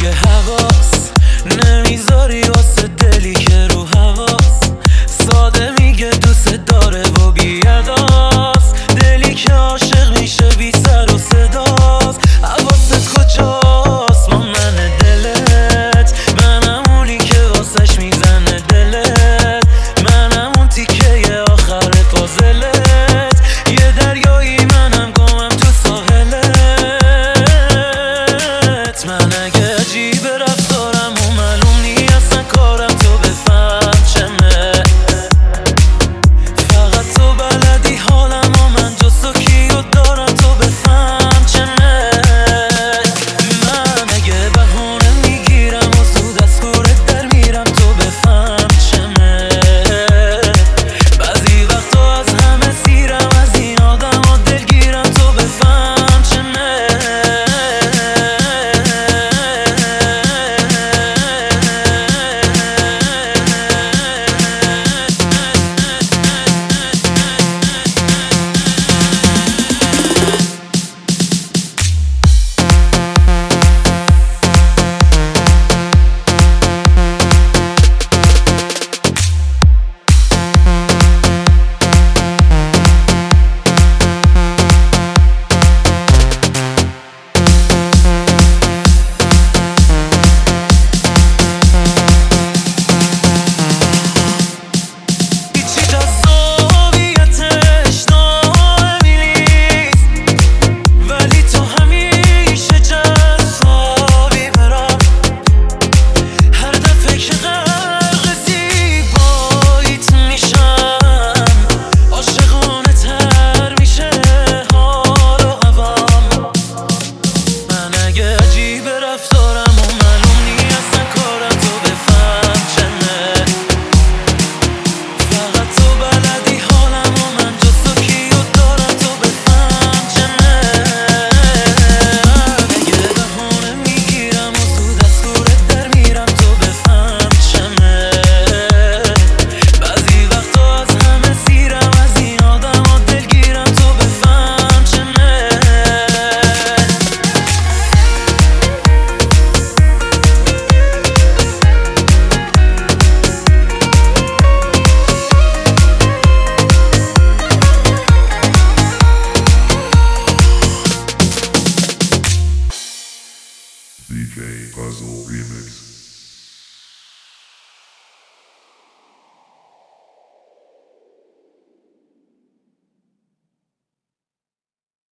دیگه حواس نمیذاری واسه دلی که رو هواست. ساده میگه دوست داره و بیاداست، دلی که عاشق میشه بی سر و صداست. حواست کجاست با من دلت؟ منم اونی که واسش میزنه دلت، منم اون تیکه آخر پازلت. یه دریایی منم گمم تو ساحلت. من اگه عجیب رفتارم و معلوم نی اصلا کارم تو بفهم چمه، فقط تو بلدی حالم و من جز تو کیو دارم تو بفهم چمه. من اگه بهونه میگیرم و زود از کورت در میرم تو بفهم چمه. بعضی وقتا از همه سیرم، از این آدم ها دلگیرم تو بفهم چمه. DJ Puzzle Remix.